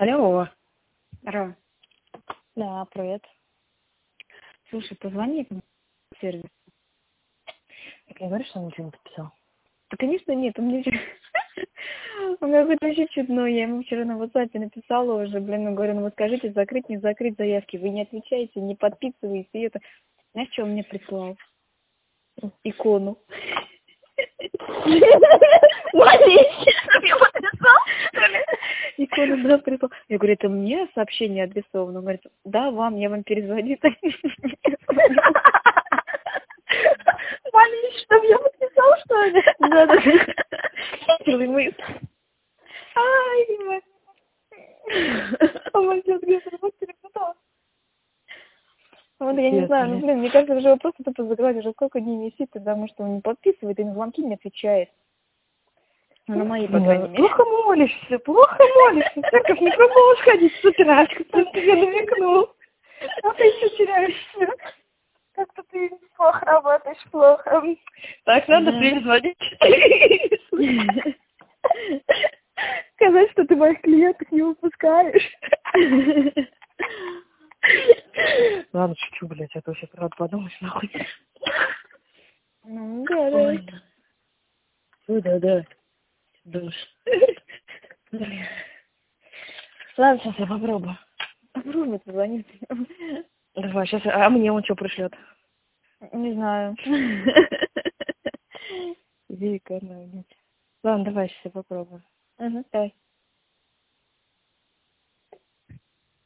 Алло. Здорово. Да, привет. Слушай, позвони в сервис. Так не говоришь, что он ничего не подписал? Да, конечно, нет, он мне он какой-то вообще чудной. Я ему вчера на WhatsApp написала уже, говорю, ну вот скажите, закрыть, не закрыть заявки. Вы не отвечаете, не подписываете. И это... Знаешь, что он мне прислал? Икону. Икону, да, прислал. Я говорю, это мне сообщение адресовано? Он говорит, да, вам, я вам перезвоню. Ваня, чтобы я подписал, что ли? Да. Первый мысль. Ай, Ваня. Молодец, я сразу перепутала. Вот я не знаю, мне кажется, уже вопрос тупо закрывать, уже сколько дней висит, потому что он не подписывает и на звонки не отвечает. Ну, на мои, по крайней мере. Плохо молишься. В церковь не пробовала сходить с утра, кто тебе намекнул. А ты еще теряешься. Как-то ты плохо работаешь, плохо. Так, надо перезвонить. Сказать, что ты моих клиентов не выпускаешь. Ладно, шучу, блядь, а то вообще правда подумаешь, нахуй. Ну, да. Да. Душ. Ладно, сейчас я попробую. Попробуй позвонить. Давай, сейчас. А мне он что пришлет? Не знаю. Вика, ладно, давай, сейчас я попробую. Ага, давай.